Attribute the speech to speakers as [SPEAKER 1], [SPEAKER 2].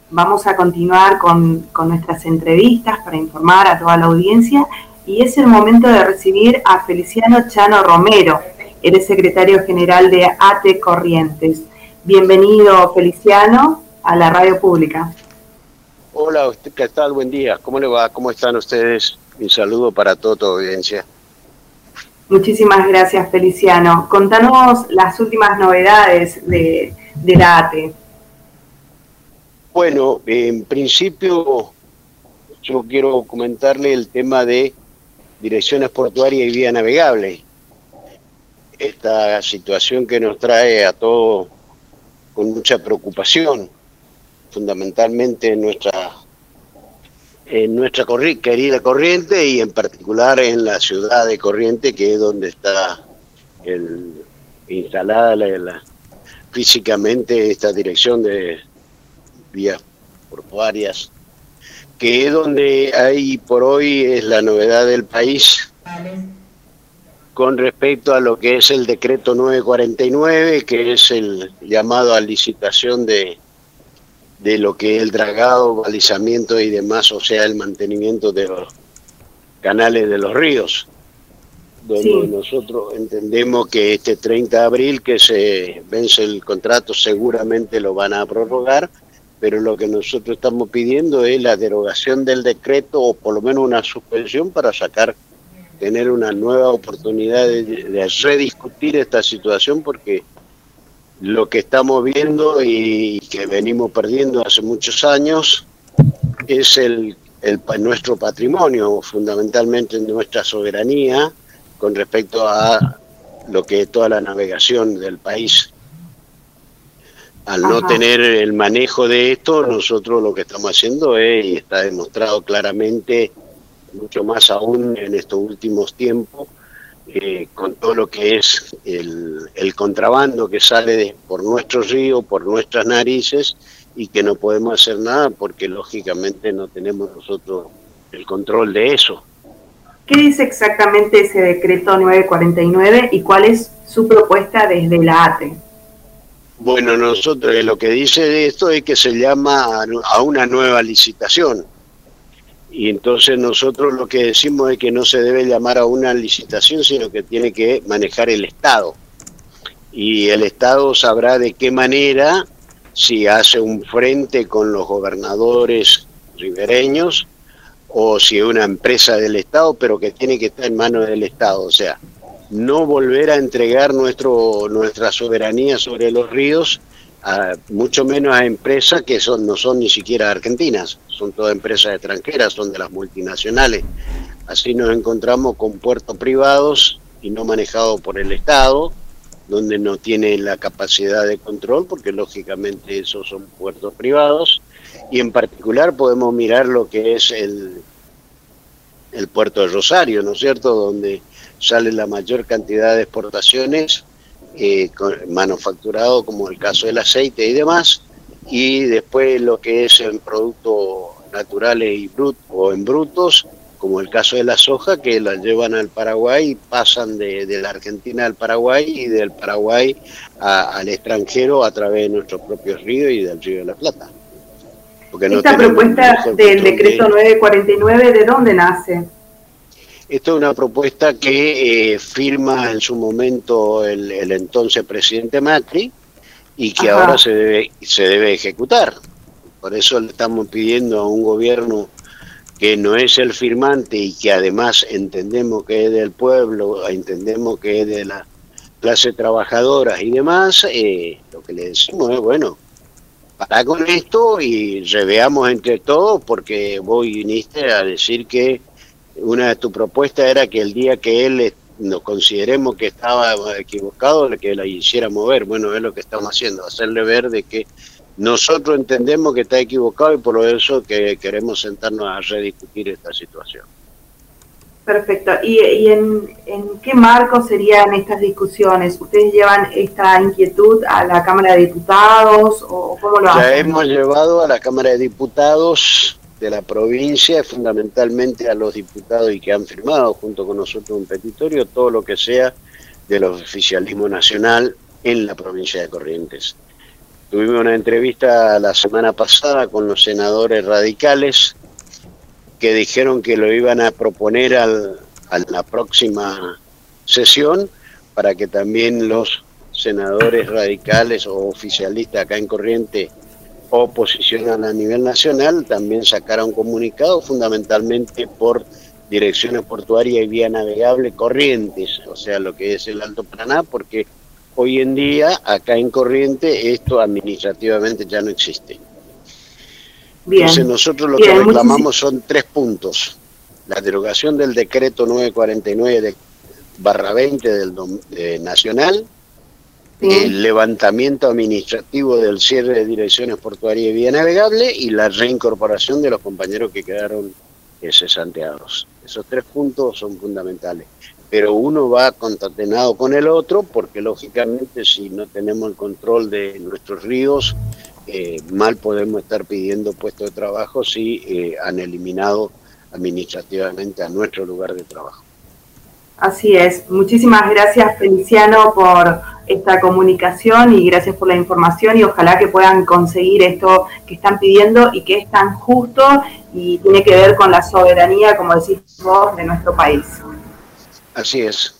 [SPEAKER 1] Vamos a continuar con nuestras entrevistas para informar a toda la audiencia y es el momento de recibir a Feliciano Chano Romero, él es secretario general de ATE Corrientes. Bienvenido, Feliciano, a la radio pública.
[SPEAKER 2] Hola, ¿qué tal? Buen día. ¿Cómo le va? ¿Cómo están ustedes? Un saludo para toda tu audiencia.
[SPEAKER 1] Muchísimas gracias, Feliciano. Contanos las últimas novedades de la ATE.
[SPEAKER 2] Bueno, en principio yo quiero comentarle el tema de direcciones portuarias y vía navegable. Esta situación que nos trae a todos con mucha preocupación, fundamentalmente en nuestra querida Corrientes y en particular en la ciudad de Corrientes, que es donde está instalada físicamente esta dirección de vías portuarias, que es donde hay por hoy es la novedad del país con respecto a lo que es el decreto 949, que es el llamado a licitación de lo que es el dragado, balizamiento y demás, o sea, el mantenimiento de los canales de los ríos, donde sí, nosotros entendemos que este 30 de abril que se vence el contrato seguramente lo van a prorrogar, pero lo que nosotros estamos pidiendo es la derogación del decreto o por lo menos una suspensión para tener una nueva oportunidad de rediscutir esta situación, porque lo que estamos viendo y que venimos perdiendo hace muchos años es nuestro patrimonio, fundamentalmente nuestra soberanía con respecto a lo que es toda la navegación del país. Al no tener el manejo de esto, nosotros lo que estamos haciendo es, y está demostrado claramente, mucho más aún en estos últimos tiempos, con todo lo que es el contrabando que sale por nuestros ríos, por nuestras narices, y que no podemos hacer nada porque lógicamente no tenemos nosotros el control de eso.
[SPEAKER 1] ¿Qué dice exactamente ese decreto 949 y cuál es su propuesta desde la ATE?
[SPEAKER 2] Bueno, nosotros lo que dice de esto es que se llama a una nueva licitación. Y entonces nosotros lo que decimos es que no se debe llamar a una licitación, sino que tiene que manejar el Estado. Y el Estado sabrá de qué manera, si hace un frente con los gobernadores ribereños, o si es una empresa del Estado, pero que tiene que estar en manos del Estado. O sea, no volver a entregar nuestra soberanía sobre los ríos, mucho menos a empresas que no son ni siquiera argentinas, son todas empresas extranjeras, son de las multinacionales. Así nos encontramos con puertos privados y no manejados por el Estado, donde no tiene la capacidad de control, porque lógicamente esos son puertos privados, y en particular podemos mirar lo que es el puerto de Rosario, ¿no es cierto?, donde sale la mayor cantidad de exportaciones, manufacturado, como el caso del aceite y demás, y después lo que es en productos naturales y o en brutos, como el caso de la soja, que la llevan al Paraguay y pasan de la Argentina al Paraguay y del Paraguay al extranjero a través de nuestros propios ríos y del Río de la Plata.
[SPEAKER 1] Porque esta propuesta del decreto 949, ¿de dónde nace?
[SPEAKER 2] Esto es una propuesta que firma en su momento el entonces presidente Macri y que ahora se debe ejecutar. Por eso le estamos pidiendo a un gobierno que no es el firmante y que además entendemos que es del pueblo, entendemos que es de la clase trabajadora y demás, lo que le decimos es, bueno, para con esto y reveamos entre todos, porque vos viniste a decir que una de tus propuestas era que el día que él nos consideremos que estaba equivocado, que la hiciera mover. Bueno, es lo que estamos haciendo, hacerle ver de que nosotros entendemos que está equivocado y por eso que queremos sentarnos a rediscutir esta situación.
[SPEAKER 1] Perfecto. ¿Y en qué marco serían estas discusiones? ¿Ustedes llevan esta inquietud a la Cámara de Diputados o cómo lo hacen?
[SPEAKER 2] Ya hemos llevado a la Cámara de Diputados de la provincia, fundamentalmente a los diputados y que han firmado junto con nosotros un petitorio, todo lo que sea del oficialismo nacional en la provincia de Corrientes. Tuvimos una entrevista la semana pasada con los senadores radicales que dijeron que lo iban a proponer a la próxima sesión para que también los senadores radicales o oficialistas acá en Corrientes oposicionan a nivel nacional también sacaron un comunicado fundamentalmente por Direcciones Portuarias y Vía Navegable Corrientes, o sea, lo que es el Alto Paraná, porque hoy en día acá en Corrientes esto administrativamente ya no existe. Bien. Entonces nosotros lo que reclamamos son 3 puntos: la derogación del decreto 949/20 nacional, el levantamiento administrativo del cierre de Direcciones Portuarias y Vía Navegable y la reincorporación de los compañeros que quedaron cesanteados. Esos 3 puntos son fundamentales, pero uno va concatenado con el otro porque lógicamente si no tenemos el control de nuestros ríos, mal podemos estar pidiendo puestos de trabajo si han eliminado administrativamente a nuestro lugar de trabajo.
[SPEAKER 1] Así es. Muchísimas gracias, Feliciano, por esta comunicación y gracias por la información y ojalá que puedan conseguir esto que están pidiendo y que es tan justo y tiene que ver con la soberanía, como decís vos, de nuestro país.
[SPEAKER 2] Así es.